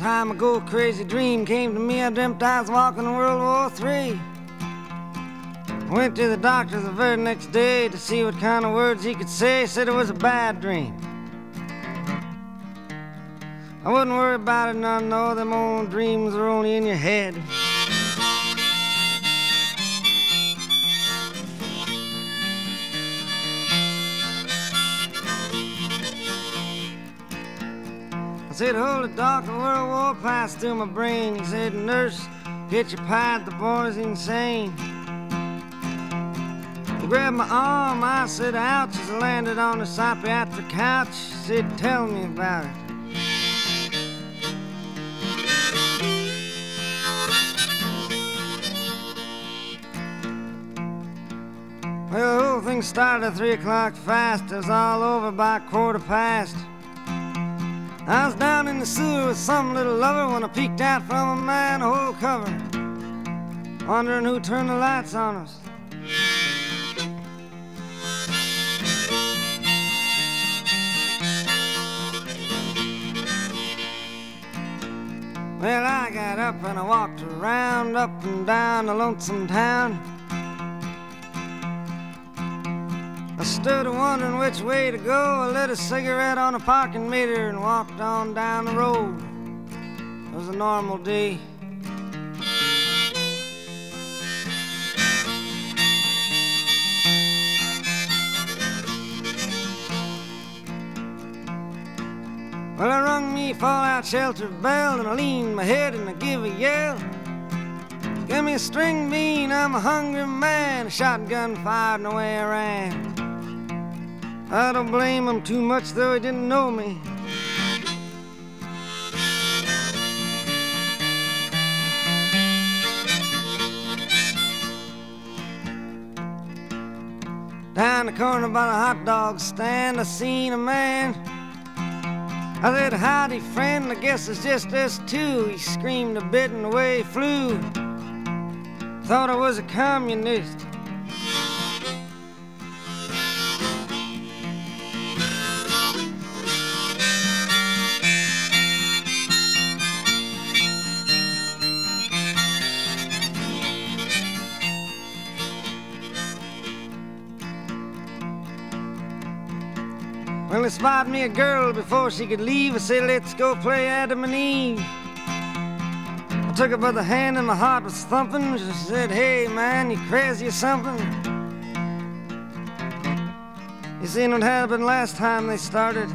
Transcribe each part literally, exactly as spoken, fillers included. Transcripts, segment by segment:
time ago, a crazy dream came to me. I dreamt I was walking in World War Three. Went to the doctor the very next day to see what kind of words he could say. Said it was a bad dream. I wouldn't worry about it none, no, them old dreams are only in your head. I said, hold it, doctor, World War passed through my brain. He said, nurse, get your pad, the boy's insane. He grabbed my arm, I said, ouch, as I landed on the psychiatric couch. He said, tell me about it. Well, the whole thing started at three o'clock fast. It was all over by quarter past. I was down in the sewer with some little lover when I peeked out from a manhole cover, wondering who turned the lights on us. Well, I got up and I walked around, up and down the lonesome town. I stood wondering which way to go. I lit a cigarette on a parking meter and walked on down the road. It was a normal day. Well, I rung me fallout shelter bell and I leaned my head and I give a yell. Give me a string bean, I'm a hungry man. A shotgun fired and away I ran. I don't blame him too much, though he didn't know me. Down the corner by the hot dog stand, I seen a man. I said, howdy, friend, I guess it's just us two. He screamed a bit and away he flew. Thought I was a communist. Well, he spotted me a girl before she could leave. I said, let's go play Adam and Eve. I took her by the hand and my heart was thumping. She said, hey, man, you crazy or something? You seen what happened last time they started?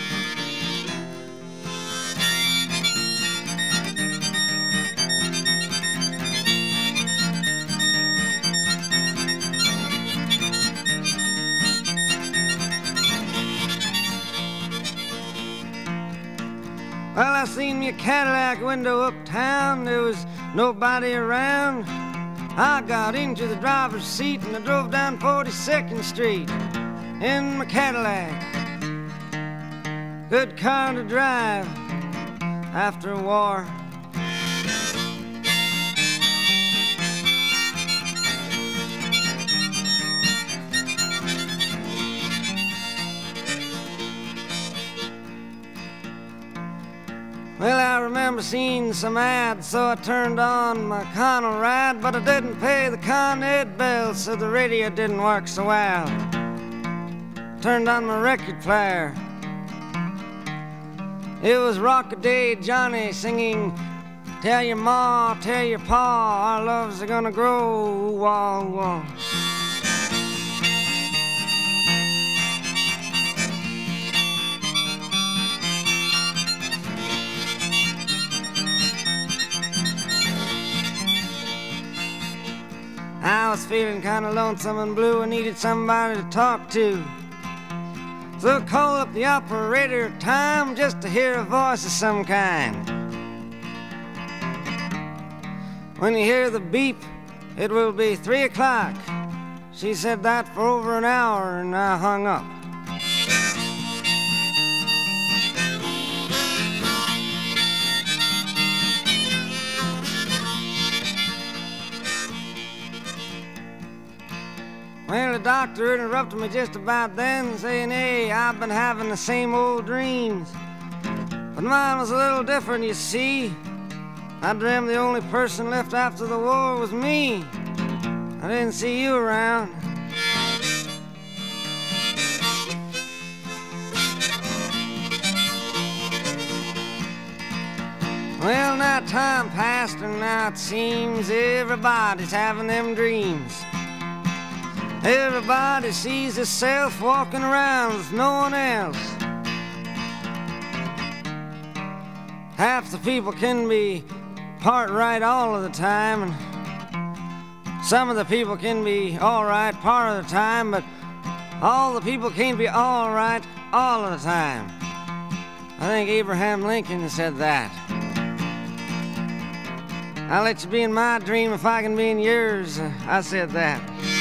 Well, I seen me a Cadillac window uptown. There was nobody around. I got into the driver's seat and I drove down forty-second Street in my Cadillac. Good car to drive after a war. Well, I remember seeing some ads, so I turned on my Connell ride, but I didn't pay the Con Ed bill, so the radio didn't work so well. Turned on my record player. It was Rock-a-Day Johnny singing, tell your ma, tell your pa, our loves are gonna grow, wah, wah. I was feeling kind of lonesome and blue. I needed somebody to talk to. So I called up the operator of time just to hear a voice of some kind. When you hear the beep, it will be three o'clock. She said that for over an hour and I hung up. Well, the doctor interrupted me just about then, saying, hey, I've been having the same old dreams. But mine was a little different, you see. I dreamed the only person left after the war was me. I didn't see you around. Well, now time passed and now it seems everybody's having them dreams. Everybody sees himself walking around with no one else. Half the people can be part right all of the time, and some of the people can be all right part of the time, but all the people can't be all right all of the time. I think Abraham Lincoln said that. I'll let you be in my dream if I can be in yours. I said that.